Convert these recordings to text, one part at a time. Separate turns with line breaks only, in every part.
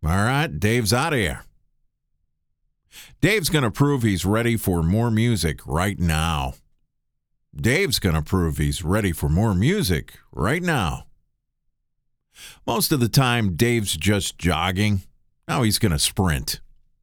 All right, Dave's out of here. Dave's going to prove he's ready for more music right now. Dave's going to prove he's ready for more music right now. Most of the time, Dave's just jogging. Now he's going to sprint.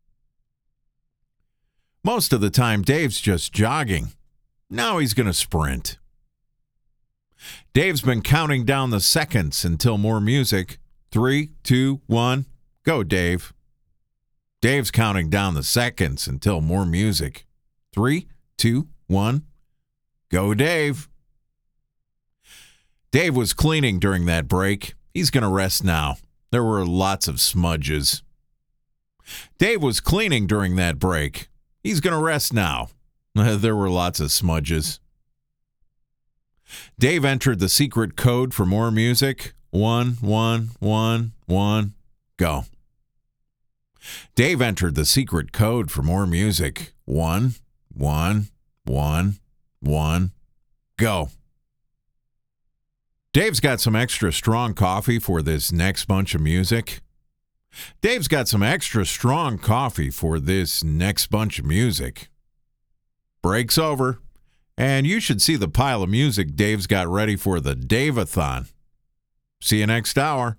Most of the time, Dave's just jogging. Now he's going to sprint. Dave's been counting down the seconds until more music. 3, 2, 1, go, Dave. Dave's counting down the seconds until more music. 3, 2, 1, go, Dave. Dave was cleaning during that break. He's going to rest now. There were lots of smudges. Dave was cleaning during that break. He's going to rest now. There were lots of smudges. Dave entered the secret code for more music. 1, 1, 1, 1, go. Dave entered the secret code for more music. 1, 1, 1, 1, go. Dave's got some extra strong coffee for this next bunch of music. Dave's got some extra strong coffee for this next bunch of music. Break's over, and you should see the pile of music Dave's got ready for the Dave-a-thon. See you next hour.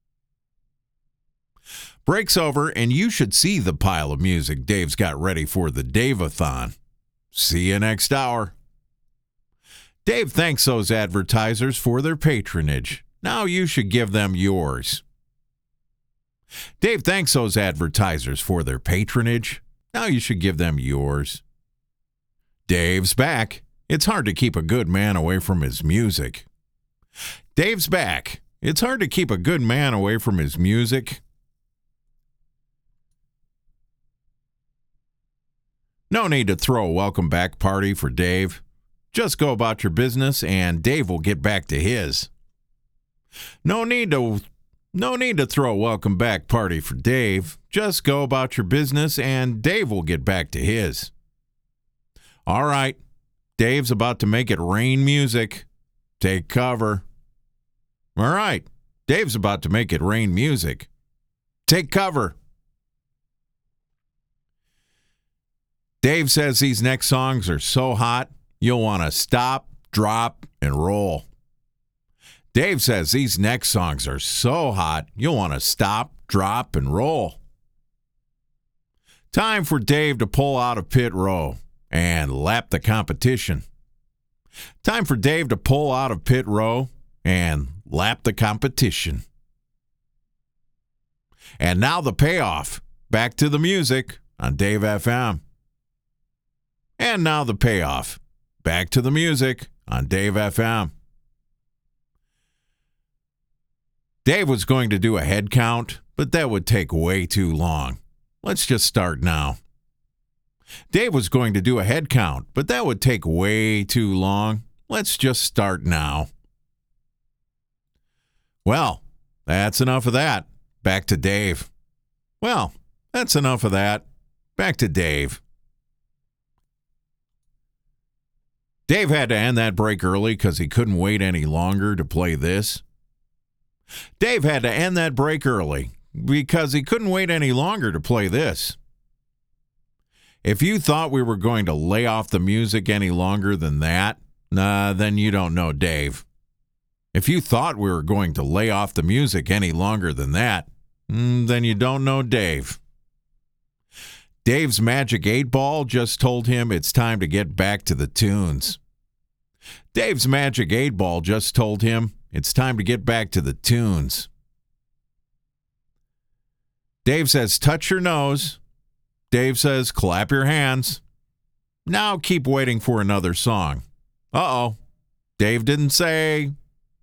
Break's over, and you should see the pile of music Dave's got ready for the Dave-a-thon. See you next hour. Dave thanks those advertisers for their patronage. Now you should give them yours. Dave thanks those advertisers for their patronage. Now you should give them yours. Dave's back. It's hard to keep a good man away from his music. Dave's back. It's hard to keep a good man away from his music. No need to throw a welcome back party for Dave. Just go about your business and Dave will get back to his. No need to throw a welcome back party for Dave. Just go about your business and Dave will get back to his. All right, Dave's about to make it rain music. Take cover. All right, Dave's about to make it rain music. Take cover. Dave says these next songs are so hot, you'll want to stop, drop, and roll. Dave says these next songs are so hot, you'll want to stop, drop, and roll. Time for Dave to pull out of pit row and lap the competition. Time for Dave to pull out of pit row and lap the competition. And now the payoff. Back to the music on Dave FM. And now the payoff. Back to the music on Dave FM. Dave was going to do a head count, but that would take way too long. Let's just start now. Dave was going to do a head count, but that would take way too long. Let's just start now. Well, that's enough of that. Back to Dave. Well, that's enough of that. Back to Dave. Dave had to end that break early because he couldn't wait any longer to play this. Dave had to end that break early because he couldn't wait any longer to play this. If you thought we were going to lay off the music any longer than that, then you don't know Dave. If you thought we were going to lay off the music any longer than that, then you don't know Dave. Dave's Magic 8-Ball just told him it's time to get back to the tunes. Dave's Magic 8-Ball just told him it's time to get back to the tunes. Dave says, touch your nose. Dave says, clap your hands. Now keep waiting for another song. Uh-oh. Dave didn't say.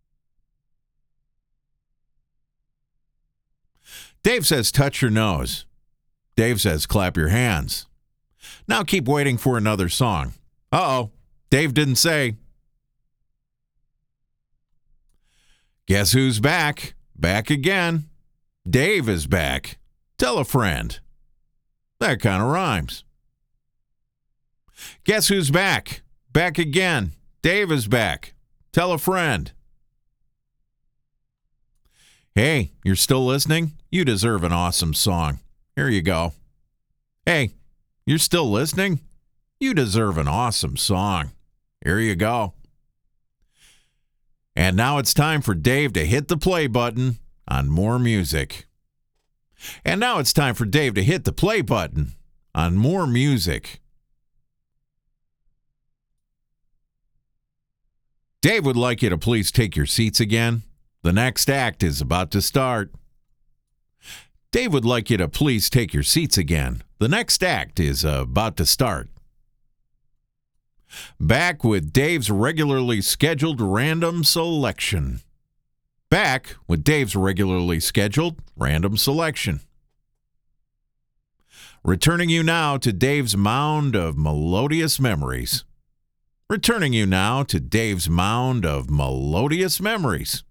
Dave says, touch your nose. Dave says, clap your hands. Now keep waiting for another song. Uh-oh. Dave didn't say. Guess who's back? Back again. Dave is back. Tell a friend. That kind of rhymes. Guess who's back? Back again. Dave is back. Tell a friend. Hey, you're still listening? You deserve an awesome song. Here you go. Hey, you're still listening? You deserve an awesome song. Here you go. And now it's time for Dave to hit the play button on more music. And now it's time for Dave to hit the play button on more music. Dave would like you to please take your seats again. The next act is about to start. Dave would like you to please take your seats again. The next act is about to start. Back with Dave's regularly scheduled random selection. Back with Dave's regularly scheduled random selection. Returning you now to Dave's mound of melodious memories. Returning you now to Dave's mound of melodious memories.